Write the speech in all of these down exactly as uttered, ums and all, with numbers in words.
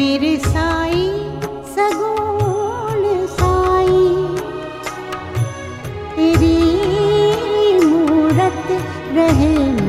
मेरे साई सगुण साई, तेरी मूरत रहे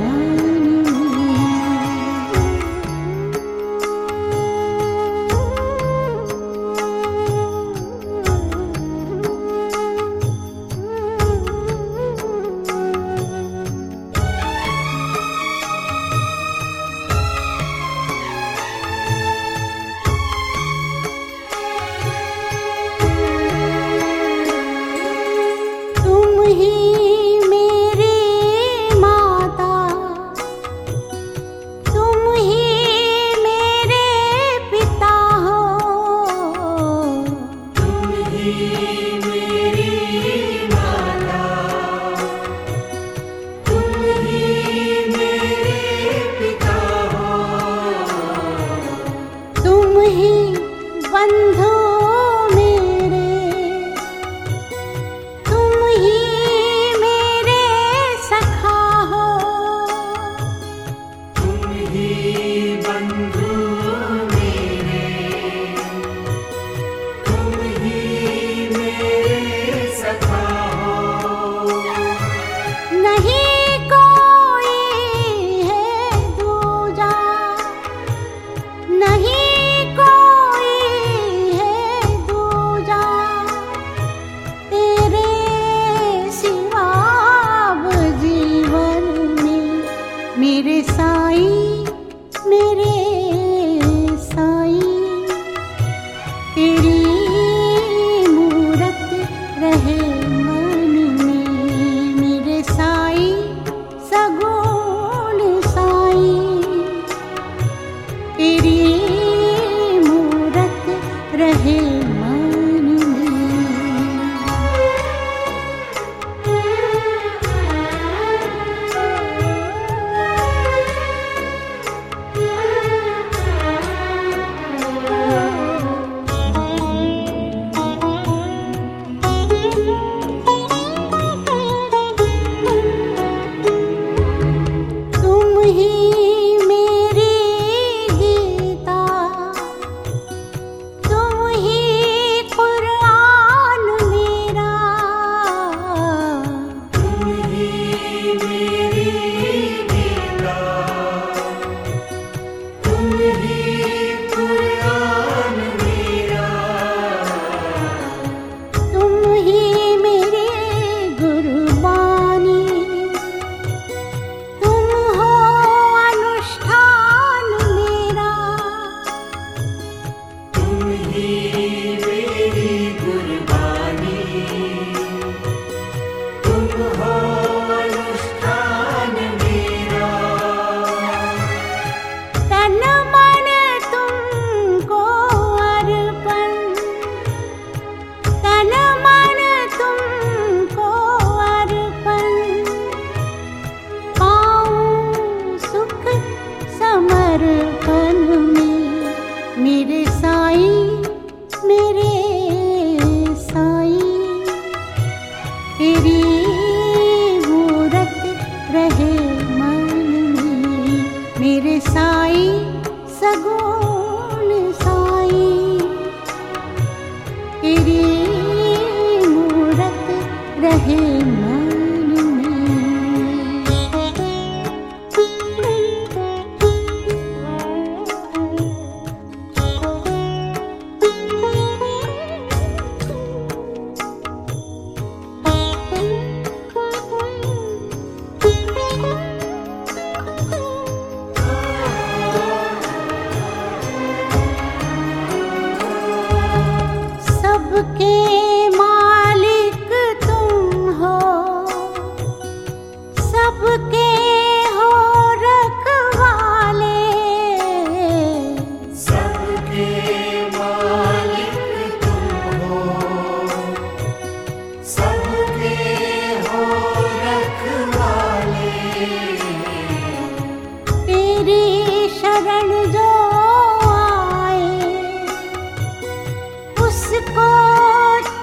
मेरे साई मेरे साई, तेरी मूरत रहे मन में। मेरे साई सगुण साई, तेरी मूरत रहे मन में। मेरे साई मेरे साई, तेरी मूरत रहे मन में। मेरे साई सगुण साई, तेरी मूरत रहे मन सबके मालिक तुम हो, सबके हो रखवाले। सबके मालिक तुम हो, सबके हो रखवाले। तेरी शरण जो आए उसको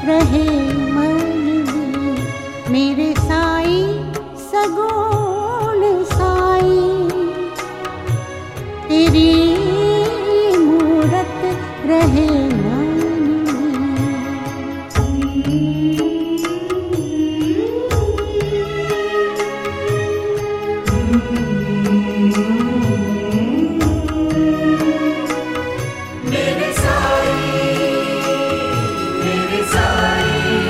रहे मन में। मेरे साई सगुण साई, तेरी मूरत रहे मन मेरे साई, मेरे साई,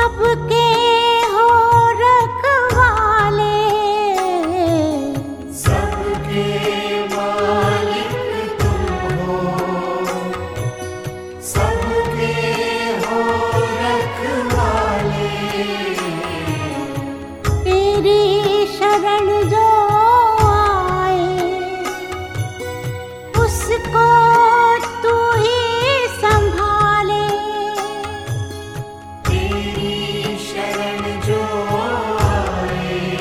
सबके हो रखवाले, सबके मालिक तुम हो, सबके हो रखवाले। तेरी शरण जो आए उसको तू ही संभाले। तेरी शरण जो आए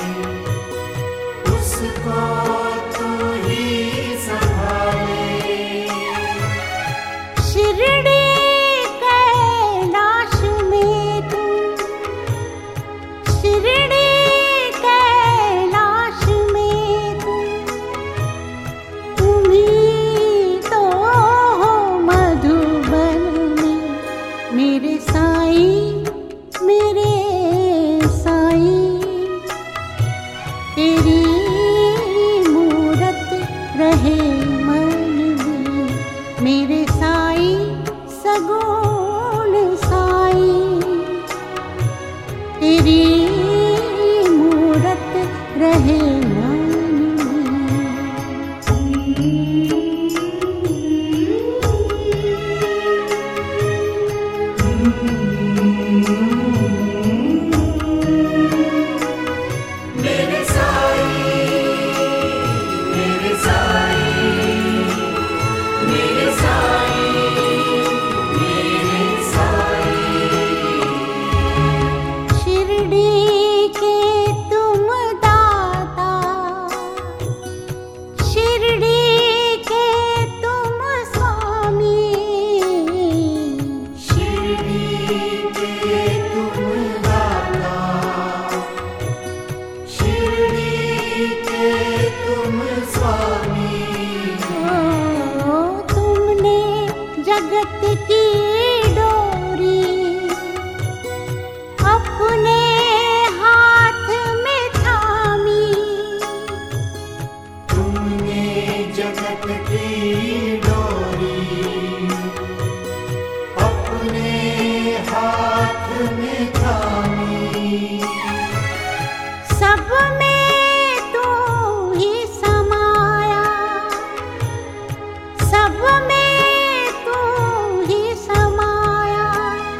उसको तू ही संभाले। शिरडी कैलाश में तू, शिरडी कैलाश में तू, तुम ही तो हो मधुबन में मेरे साईं, मेरे साईं। तेरी मूरत रहे मन में मेरे साईं, सगुण साईं। तेरी मूरत रहे मन मेरे साईं, मेरे साईं, मेरे साईं, मेरे साईं। शिरडी के तुम दाता, शिरडी के तुम स्वामी। शिरडी के तुम दाता, शिरडी के तुम स्वामी। ओ, तुमने जगत की डोरी अपने हाथ में थामी। तुमने जगत की डोरी अपने हाथ में थामी। सब में तू ही समाया, सब में तू ही समाया।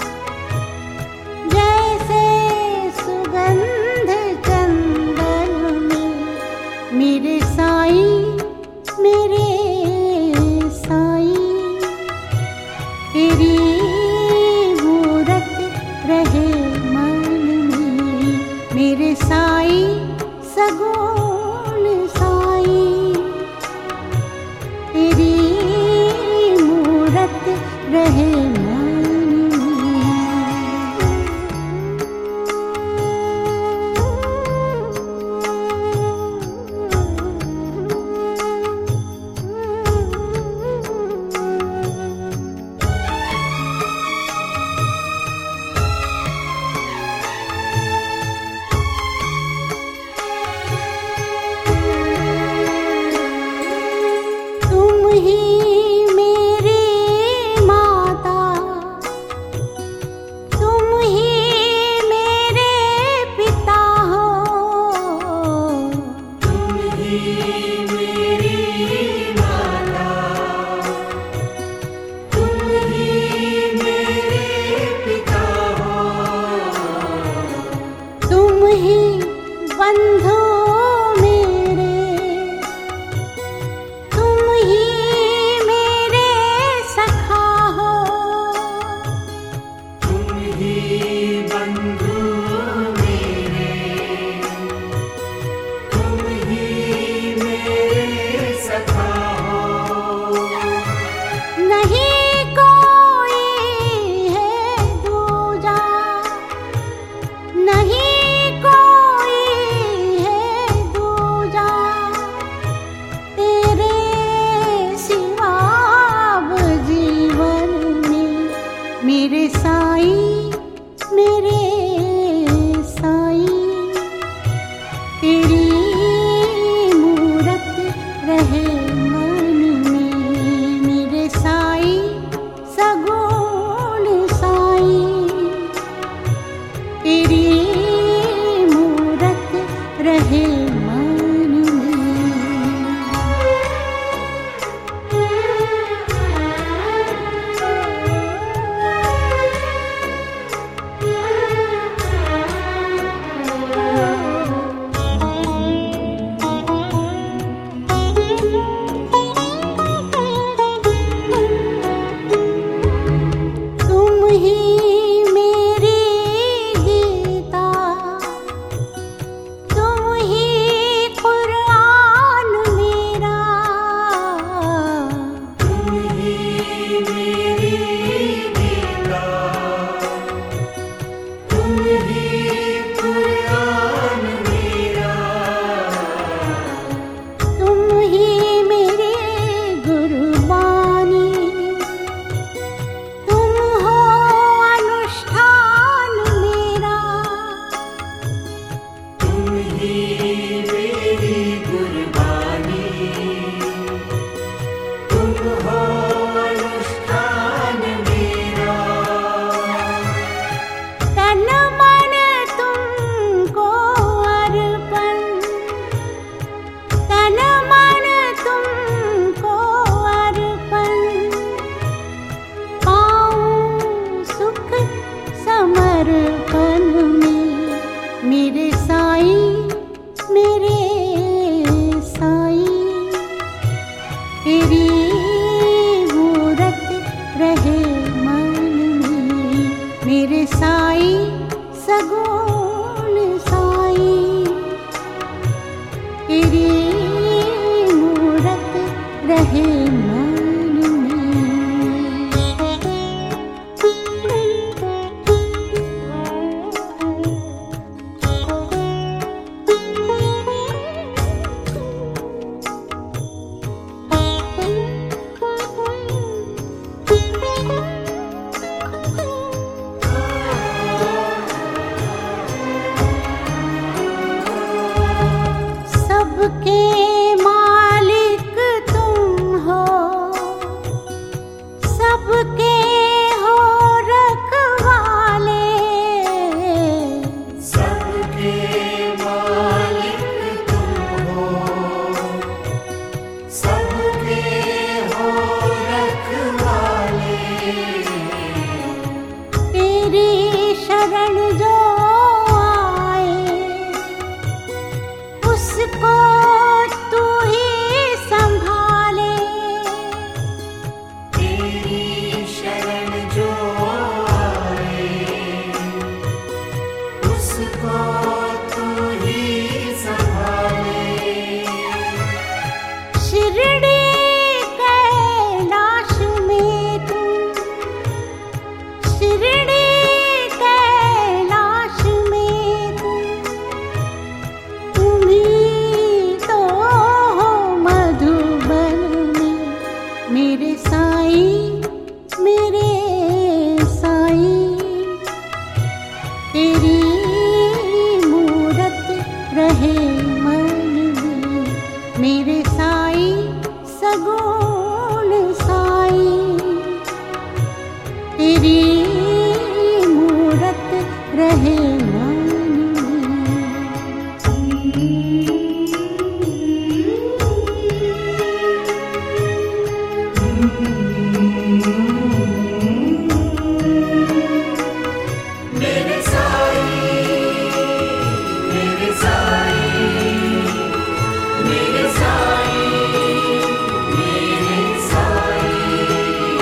जैसे सुगंध चंदन में मेरे साईं, मेरे साईं। तेरी मूरत रहे मन में मेरे साईं, सगुण साईं। तेरी मूरत रहे मन तुम ही मेरी माता, तुम ही मेरे पिता हो। तुम ही मेरी माता, तुम ही मेरे पिता हो। तुम ही बंधु मेरे, तुम ही मेरे सखा हो। तुम ही बंधु मेरे, तुम ही मेरे सखा हो। नहीं कोई है दूजा, नहीं कोई है दूजा। तेरे सिवा अब जीवन में मेरे साईं, मेरे ही कुरान मेरा, तुम ही मेरे गुरबानी, तुम हो अनुष्ठान मेरा, तुम ही मेरी कुर्बानी, तुम हो अनुष्ठान मेरा। तन मन तुमको अर्पण, तन मन तुमको अर्पण, पाऊं सुख समर्पण में, मेरे साईं मेरे साईं, तेरी मूरत रहे मन में, मेरे साईं सगुण साईं, तेरी मूरत रहे मन सबके मालिक तुम हो, सबके हो रखवाले, सबके मालिक तुम हो, सबके हो रखवाले, तेरी शरण जो आए, उसको तू ही संभाले, तेरी शरण जो आए, उसको तू ही संभाले। शिरडी कैलाश में तुम, शिरडी कैलाश में तुम, तुम ही तो हो मधुबन में, मेरे साईं मेरे साईं, तेरी मूरत रहे मन में, मेरे साईं सगुण साईं, तेरी मूरत रहे मन मेरे साईं, मेरे साईं, मेरे साईं, मेरे साईं।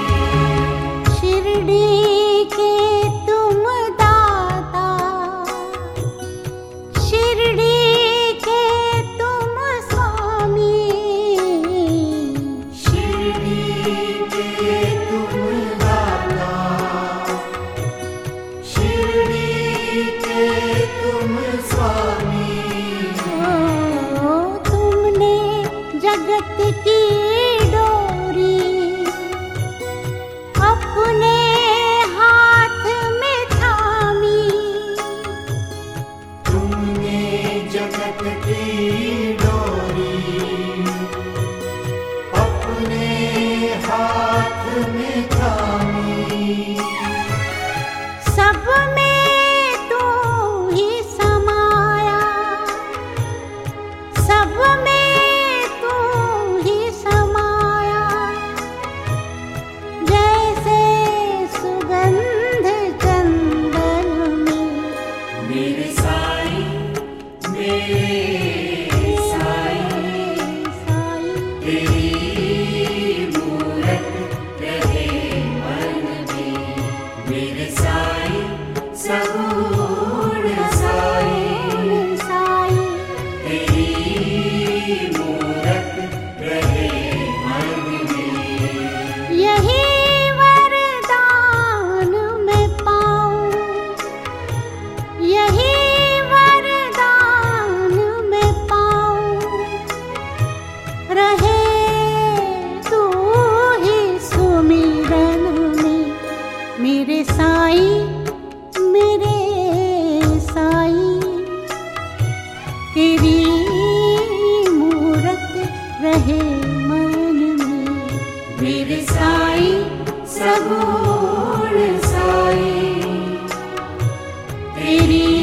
शिरडी के तुम दाता, शिरडी के तुम स्वामी, शिरडी के तुम दाता, शिरडी के तुम स्वामी, ओ तुमने जगत की डोरी अपने हाथ में थामी, तुमने जगत की डोरी अपने हाथ में थामी। सब में तू ही समाया, सब में तू ही समाया, जैसे सुगंध चंदन में, मेरे साईं, मेरे साईं, साईं, तेरी मूरत रहे मन में, मेरे साईं सगुण साईं, साईं, तेरी मूरत रहे मन में। यही वरदान मैं पाऊं, तेरी